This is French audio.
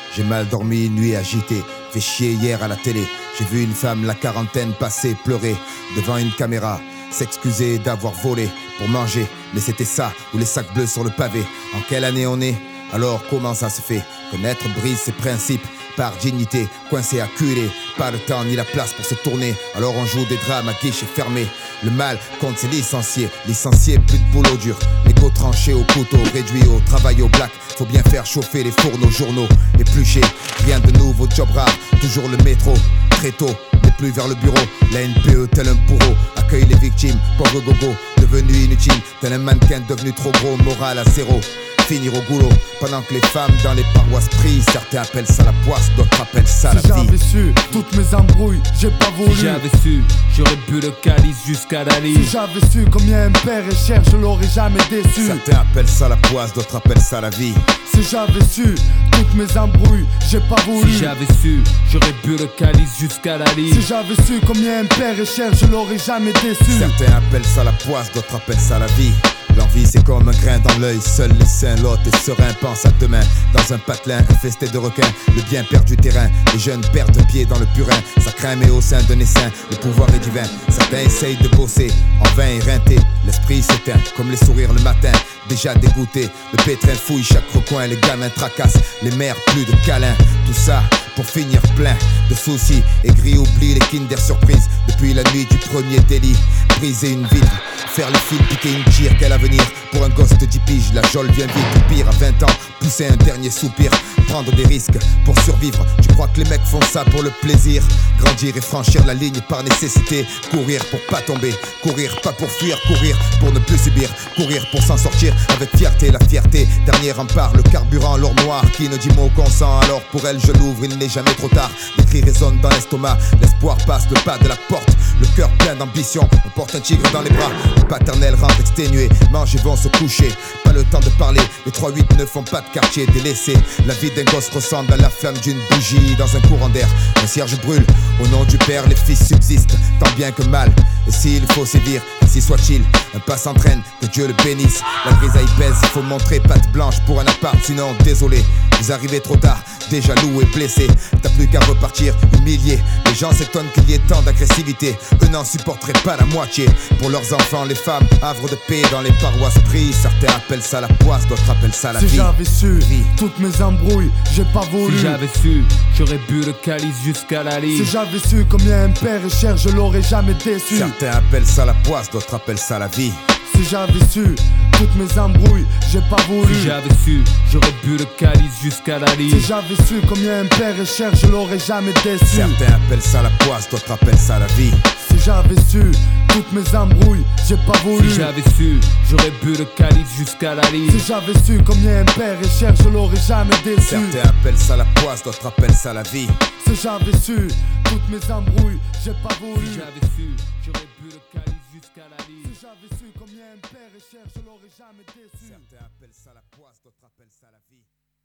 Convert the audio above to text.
J'ai mal dormi, une nuit agitée, fait chier hier à la télé. J'ai vu une femme, la quarantaine, passer, pleurer devant une caméra, s'excuser d'avoir volé pour manger. Mais c'était ça, ou les sacs bleus sur le pavé. En quelle année on est? Alors comment ça se fait que naître brise ses principes par dignité, coincé, acculé, pas le temps ni la place pour se tourner. Alors on joue des drames à guichet fermé. Le mal compte ses licenciés, plus de boulot dur. L'égo tranché au couteau, réduit au travail au black. Faut bien faire chauffer les fourneaux, journaux épluchés. Rien de nouveau, job rare, toujours le métro. Très tôt, mais plus vers le bureau. La NPE tel un bourreau accueille les victimes, pauvre gogo, devenu inutile. Tel un mannequin devenu trop gros, moral à zéro. Finir au goulot, pendant que les femmes dans les paroisses prient. Certains appellent ça la poisse, d'autres appellent ça la vie. Si j'avais su toutes mes embrouilles, j'ai pas voulu. Si j'avais su, j'aurais bu le calice jusqu'à la lit. Si j'avais su combien un père est cher, je l'aurais jamais déçu. Certains appellent ça la poisse, d'autres appellent ça la vie. Si j'avais su toutes mes embrouilles, j'ai pas voulu. Si j'avais su, j'aurais bu le calice jusqu'à la lit. Si j'avais su combien un père est cher, je l'aurais jamais déçu. Certains appellent ça la poisse, d'autres appellent ça la vie. L'envie c'est comme un grain dans l'œil, seuls les saints, l'autre et serein pensent à demain. Dans un patelin infesté de requins, le bien perd du terrain. Les jeunes perdent pied dans le purin, ça craint mais au sein d'un essaim, le pouvoir est divin. Certains essayent de bosser, en vain éreinté, l'esprit s'éteint, comme les sourires le matin. Déjà dégoûté, le pétrin fouille chaque recoin, les gamins tracassent, les mères plus de câlins. Tout ça pour finir plein de soucis, aigri oublie les Kinder Surprise. Depuis la nuit du premier délit, briser une vitre, faire le fil, piquer une tire, quel avenir pour un gosse de 10 piges. La geôle vient vite, ou pire à 20 ans, pousser un dernier soupir, prendre des risques pour survivre. Tu crois que les mecs font ça pour le plaisir? Grandir et franchir la ligne par nécessité, courir pour pas tomber, courir pas pour fuir, courir pour ne plus subir, courir pour s'en sortir avec fierté. La fierté, dernier rempart, le carburant, l'or noir qui ne dit mot consent. Alors pour elle je l'ouvre, il n'est jamais trop tard. Les cris résonnent dans l'estomac, l'espoir passe le pas de la porte. Le cœur plein d'ambition, on porte un tigre dans les bras. Le paternel rentre exténué, mange et vont se coucher. Pas le temps de parler, les 3-8 ne font pas de quartier délaissé. La vie d'un gosse ressemble à la flamme d'une bougie dans un courant d'air. Un cierge brûle, au nom du père les fils subsistent, tant bien que mal. Et s'il faut sévir, ainsi soit-il, un pas s'entraîne, que Dieu le bénisse. La grisaille pèse, il faut montrer patte blanche pour un appart, sinon désolé. Vous arrivez trop tard, déjà loup et blessé. T'as plus qu'à repartir humilié. Les gens s'étonnent qu'il y ait tant d'agressivité. Eux n'en supporteraient pas la moitié. Pour leurs enfants, les femmes, havre de paix dans les paroisses prient. Certains appellent ça la poisse, d'autres appellent ça la vie. Si j'avais su toutes mes embrouilles, j'ai pas voulu. Si j'avais su, j'aurais bu le calice jusqu'à la lit. Si j'avais su combien un père est cher, je l'aurais jamais déçu. Certains appellent ça la poisse, d'autres appellent ça la vie. Si j'avais su toutes mes embrouilles, j'ai pas voulu. Si j'avais su, j'aurais bu le calice jusqu'à la lit. Si j'avais su combien un père est cher, je l'aurais jamais déçu. Certains appellent ça la poisse, d'autres appellent ça la vie. Si j'avais su toutes mes embrouilles, j'ai pas voulu. Si j'avais su, j'aurais bu le calice jusqu'à la lit. Si j'avais su combien un père est cher, je l'aurais jamais déçu. Certains appellent ça la poisse, d'autres appellent ça la vie. Si j'avais su toutes mes embrouilles, j'ai pas voulu. Si j'avais su, j'aurais bu le calice jusqu'à la lit. Si j'avais su combien un père est cher, je l'aurais jamais déçu. Certains appellent ça la poisse, d'autres appellent ça la vie.